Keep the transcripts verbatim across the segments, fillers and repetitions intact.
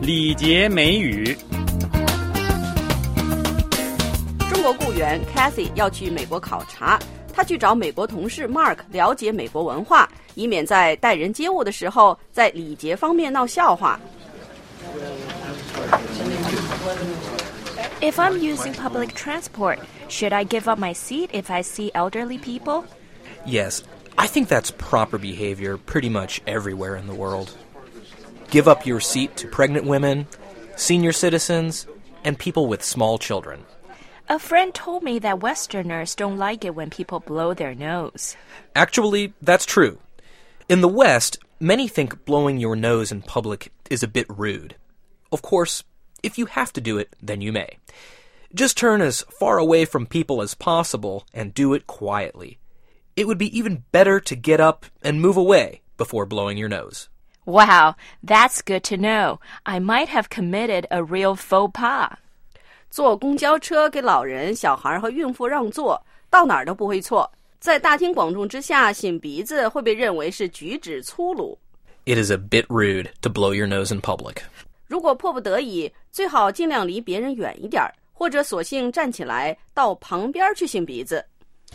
礼节美语。 中国雇员 Cathy 要去美国考察，他去找美国同事 Mark 了解美国文化，以免在待人接物的时候在礼节方面闹笑话。 If I'm using public transport, should I give up my seat if I see elderly people? Yes, I think that's proper behavior pretty much everywhere in the world. Give up your seat to pregnant women, senior citizens, and people with small children. A friend told me that Westerners don't like it when people blow their nose. Actually, that's true. In the West, many think blowing your nose in public is a bit rude. Of course, if you have to do it, then you may. Just turn as far away from people as possible and do it quietly. It would be even better to get up and move away before blowing your nose. Wow, that's good to know. I might have committed a real faux pas. 坐公交车给老人、小孩和孕妇让座，到哪儿都不会错。在大庭广众之下擤鼻子会被认为是举止粗鲁。 It is a bit rude to blow your nose in public. 如果迫不得已，最好尽量离别人远一点，或者索性站起来到旁边去擤鼻子。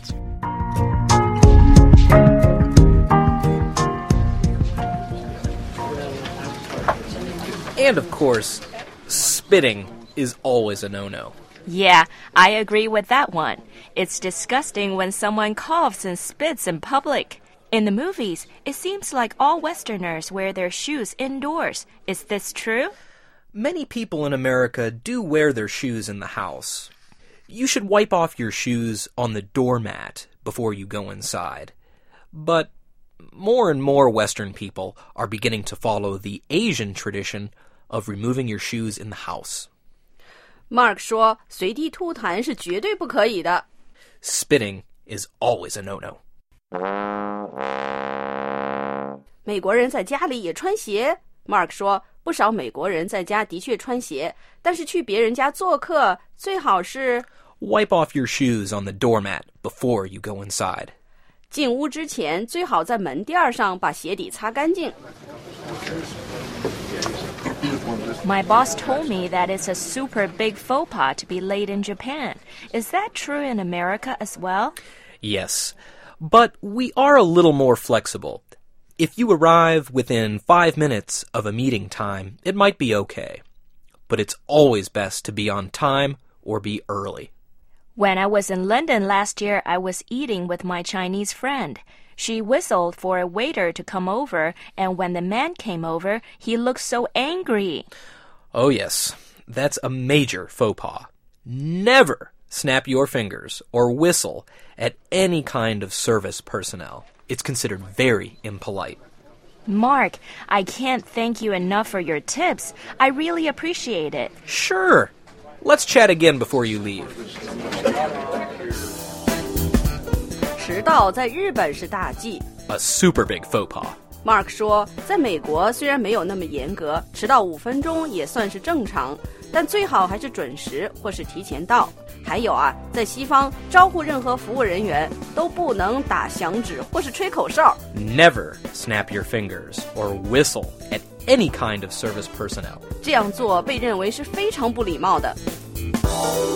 And of course, spitting is always a no-no. Yeah, I agree with that one. It's disgusting when someone coughs and spits in public. In the movies, it seems like all Westerners wear their shoes indoors. Is this true? Many people in America do wear their shoes in the house. You should wipe off your shoes on the doormat before you go inside. But more and more Western people are beginning to follow the Asian tradition of removing your shoes in the house. Mark 说，随地吐痰是绝对不可以的。 Spitting is always a no-no. 美国人在家里也穿鞋。Mark 说，不少美国人在家的确穿鞋，但是去别人家做客，最好是 Wipe off your shoes on the doormat before you go inside. 进屋之前，最好在门垫上把鞋底擦干净。 My boss told me that it's a super big faux pas to be late in Japan. Is that true in America as well? Yes, but we are a little more flexible. If you arrive within five minutes of a meeting time, it might be okay. But it's always best to be on time or be early. When I was in London last year, I was eating with my Chinese friend. She whistled for a waiter to come over, and when the man came over, he looked so angry. Oh yes, that's a major faux pas. Never snap your fingers or whistle at any kind of service personnel. It's considered very impolite. Mark, I can't thank you enough for your tips. I really appreciate it. Sure. Let's chat again before you leave. 迟到在日本是大忌。 A super big faux pas. Mark 说，在美国虽然没有那么严格，迟到五分钟也算是正常，但最好还是准时或是提前到。还有啊，在西方招呼任何服务人员都不能打响指或是吹口哨。 Never snap your fingers or whistle at any kind of service personnel. 这样做被认为是非常不礼貌的。